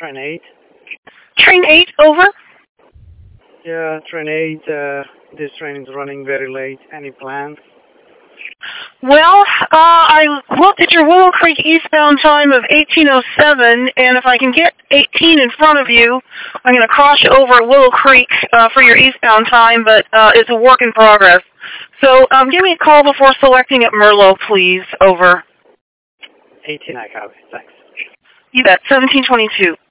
Train 8. Train 8, over. Yeah, Train 8. This train is running very late. Any plans? Well, I looked at your Willow Creek eastbound time of 18:07, and if I can get 18 in front of you, I'm going to cross you over at Willow Creek for your eastbound time, but it's a work in progress. So give me a call before selecting at Merlot, please. Over. 18, I have it. Thanks. You bet. 1722.